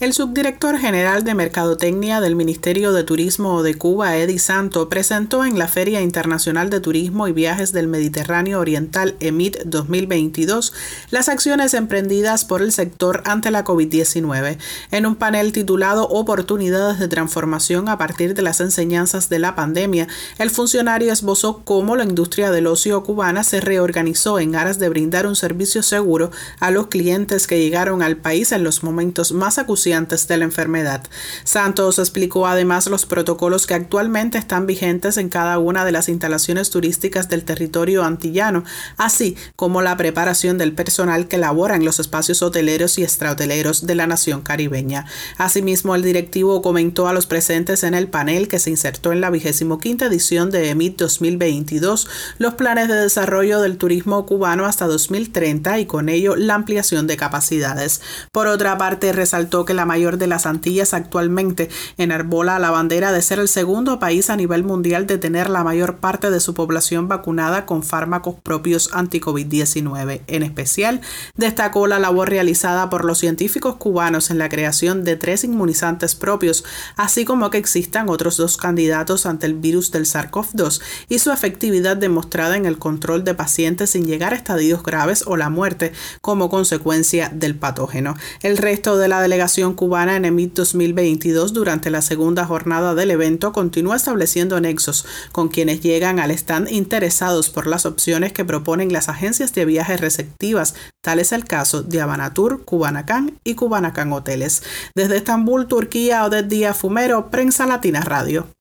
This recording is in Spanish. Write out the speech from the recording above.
El subdirector general de Mercadotecnia del Ministerio de Turismo de Cuba, Eddie Santo, presentó en la Feria Internacional de Turismo y Viajes del Mediterráneo Oriental EMIT 2022 las acciones emprendidas por el sector ante la COVID-19. En un panel titulado Oportunidades de transformación a partir de las enseñanzas de la pandemia, el funcionario esbozó cómo la industria del ocio cubana se reorganizó en aras de brindar un servicio seguro a los clientes que llegaron al país en los momentos más acuciantes de la enfermedad. Santos explicó además los protocolos que actualmente están vigentes en cada una de las instalaciones turísticas del territorio antillano, así como la preparación del personal que labora en los espacios hoteleros y extrahoteleros de la nación caribeña. Asimismo, el directivo comentó a los presentes en el panel que se insertó en la 25ª edición de EMIT 2022 los planes de desarrollo del turismo cubano hasta 2030 y con ello la ampliación de capacidades. Por otra parte, resaltó que la mayor de las Antillas actualmente enarbola la bandera de ser el segundo país a nivel mundial de tener la mayor parte de su población vacunada con fármacos propios anti-COVID-19. En especial, destacó la labor realizada por los científicos cubanos en la creación de 3 inmunizantes propios, así como que existan otros 2 candidatos ante el virus del SARS-CoV-2 y su efectividad demostrada en el control de pacientes sin llegar a estadios graves o la muerte como consecuencia del patógeno. El resto de la delegación cubana en EMIT 2022 durante la segunda jornada del evento continúa estableciendo nexos con quienes llegan al stand interesados por las opciones que proponen las agencias de viajes receptivas, tal es el caso de Habanatur, Cubanacan y Cubanacan Hoteles. Desde Estambul, Turquía, Odette Díaz Fumero, Prensa Latina Radio.